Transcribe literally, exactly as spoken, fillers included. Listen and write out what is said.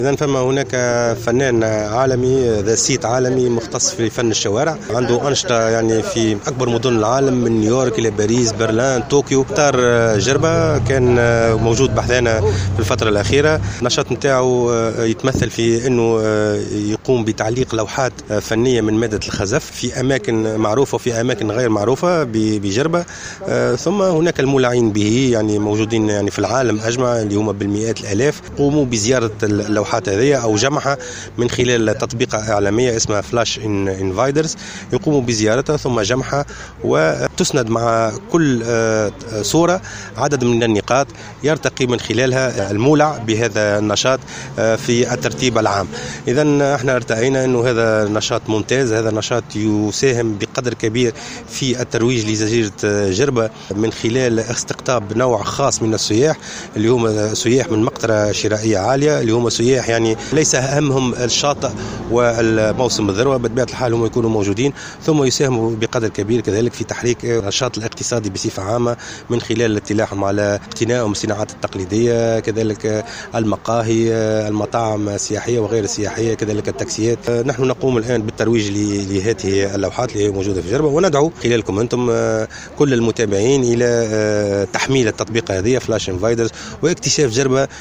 إذن فما هناك فنان عالمي ذا صيت عالمي مختص في فن الشوارع، عنده أنشطة يعني في أكبر مدن العالم من نيويورك إلى باريس برلين طوكيو. اختار جربة كان موجود بحذانا في الفترة الأخيرة. النشاط نتاعو يتمثل في أنه يقوم بتعليق لوحات فنية من مادة الخزف في أماكن معروفة وفي أماكن غير معروفة بجربة. ثم هناك المولعين به يعني موجودين يعني في العالم أجمع اللي هم بالمئات الآلاف، قوموا بزيارة اللوحات هذه أو جمعها من خلال تطبيقة إعلامية اسمها فلاش انفايدرز، يقوموا بزيارتها ثم جمعها وتسند مع كل صورة عدد من النقاط يرتقي من خلالها المولع بهذا النشاط في الترتيب العام. إذن احنا ارتأينا أنه هذا نشاط ممتاز، هذا نشاط يساهم بقدر كبير في الترويج لجزيرة جربة من خلال استقطاب نوع خاص من السياح اللي هم سياح من مقطرة شرائية عالية، اللي هم سياح يعني ليس أهمهم الشاطئ والموسم الذروة، بطبيعة الحال هم يكونوا موجودين، ثم يساهموا بقدر كبير كذلك في تحريك النشاط الاقتصادي بصفة عامة من خلال اطلاعهم على اقتنائهم الصناعات التقليدية، كذلك المقاهي، المطاعم السياحية وغير السياحية، كذلك التاكسيات. نحن نقوم الآن بالترويج لهذه اللوحات اللي موجودة في جربة، وندعو خلالكم أنتم كل المتابعين إلى تحميل التطبيق هذه فلاش انفايدرز واكتشاف جربة